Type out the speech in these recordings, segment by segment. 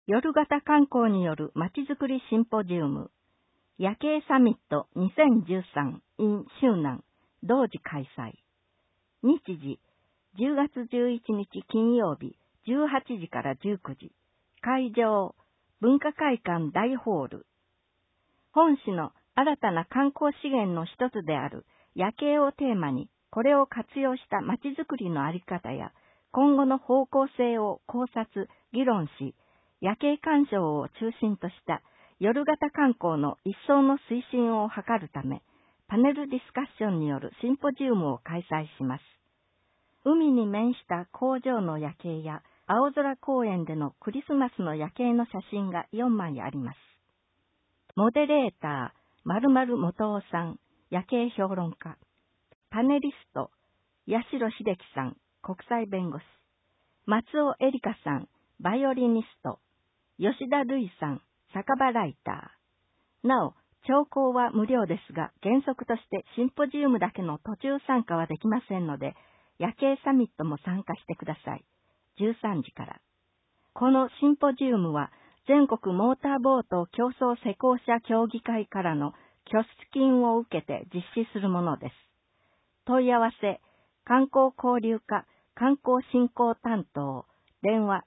夜型観光によるまちづくりシンポジウム、夜景サミット2013 in 周南、同時開催。日時、10月11日金曜日、18時から19時。会場、文化会館大ホール。本市の新たな観光資源の一つである夜景をテーマに、これを活用したまちづくりのあり方や、今後の方向性を考察、議論し、夜景鑑賞を中心とした夜型観光の一層の推進を図るため、パネルディスカッションによるシンポジウムを開催します。海に面した工場の夜景や青空公園でのクリスマスの夜景の写真が4枚あります。モデレーター、〇〇元尾さん、夜景評論家。パネリスト、八代秀樹さん、国際弁護士。松尾恵梨香さん、バイオリニスト。吉田類さん、酒場ライター。なお、聴講は無料ですが、原則としてシンポジウムだけの途中参加はできませんので、夜景サミットも参加してください。13時から。このシンポジウムは、全国モーターボート競争施工者協議会からの拠出金を受けて実施するものです。問い合わせ、観光交流課観光振興担当、電話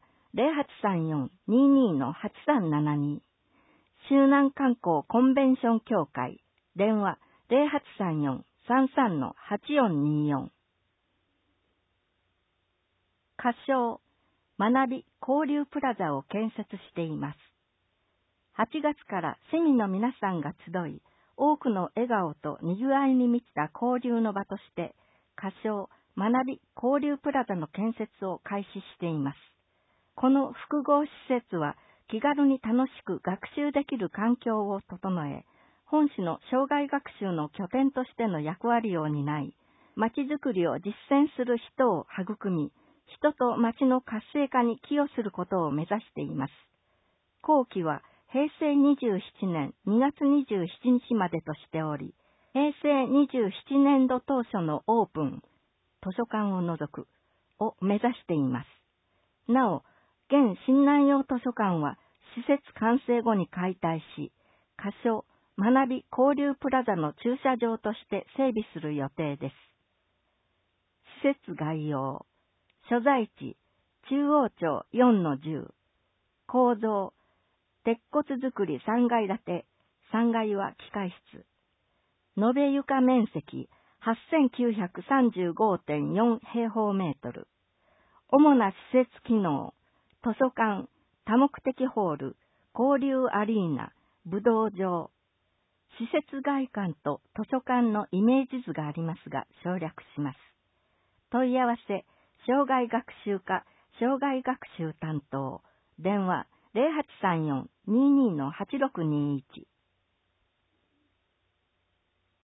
0834-22-8372。周南観光コンベンション協会、電話0834-33-8424。仮称、学び交流プラザを建設しています。8月から市民の皆さんが集い、多くの笑顔と賑わいに満ちた交流の場として、仮称、学び交流プラザの建設を開始しています。この複合施設は気軽に楽しく学習できる環境を整え、本市の生涯学習の拠点としての役割を担い、まちづくりを実践する人を育み、人と町の活性化に寄与することを目指しています。後期は平成27年2月27日までとしており、平成27年度当初のオープン、図書館を除く、を目指しています。なお、現新南洋図書館は施設完成後に解体し、仮称学び交流プラザの駐車場として整備する予定です。施設概要。所在地、中央町 4-10。構造、鉄骨造り3階建て、3階は機械室。延べ床面積 8935.4 平方メートル。主な施設機能、図書館、多目的ホール、交流アリーナ、武道場。施設外観と図書館のイメージ図がありますが省略します。問い合わせ、生涯学習課、生涯学習担当、電話0834-22-8621。